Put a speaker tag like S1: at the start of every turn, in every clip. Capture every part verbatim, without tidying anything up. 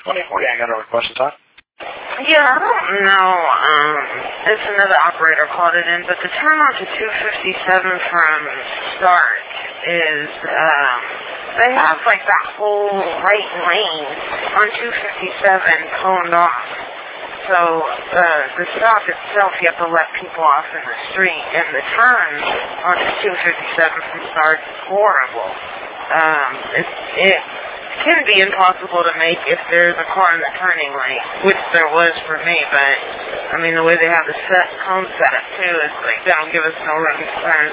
S1: twenty forty, I got a request to talk.
S2: Yeah, I don't know. Um, it's another operator called it in, but the turn on to two fifty-seven from start is, um, they have like that whole right lane on two fifty-seven coned off. So uh, the stop itself, you have to let people off in the street, and the turn on two fifty-seven from start is horrible. Um, it, it can be impossible to make if there's a car in the turning lane, which there was for me, but, I mean, the way they have the set cone set up, too, is like, they don't give us no room to turn.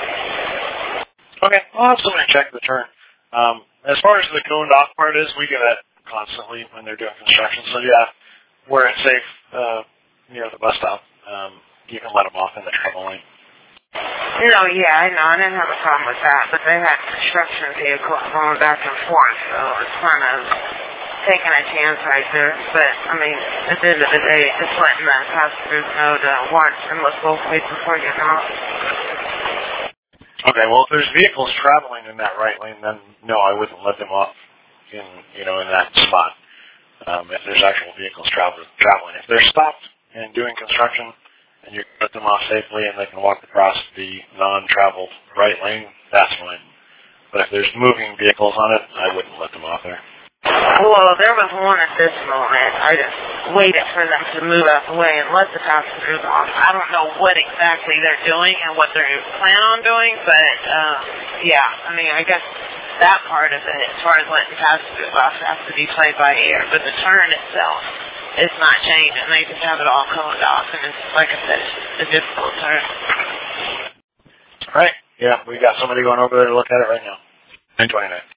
S1: Okay, I'll have somebody check the turn. Um, as far as the coned off part is, we get that constantly when they're doing construction, so yeah, where it's safe, uh, near the bus stop, um, you can let them off in the travel lane.
S2: No, yeah, I know. I didn't have a problem with that, but they had construction vehicles going back and forth, so it's kind of taking a chance right there. But, I mean, at the end of the day, just letting the passengers know to watch and look both ways before you get off.
S1: Okay, well, if there's vehicles traveling in that right lane, then no, I wouldn't let them off in, you know, in that spot. Um, if there's actual vehicles travel, traveling. If they're stopped and doing construction, and you put them off safely and they can walk across the non-traveled right lane, that's fine. But if there's moving vehicles on it, I wouldn't let them off there.
S2: Well, there was one at this moment. I just waited for them to move out the way and let the passengers off. I don't know what exactly they're doing and what they plan on doing, but, um, yeah, I mean, I guess that part of it, as far as letting passengers off, has to be played by ear. But the turn itself, it's not changing. They just have it all coned off, and it's, like I said, it's a difficult turn.
S1: All right. Yeah, we got somebody going over there to look at it right now. nine twenty-nine.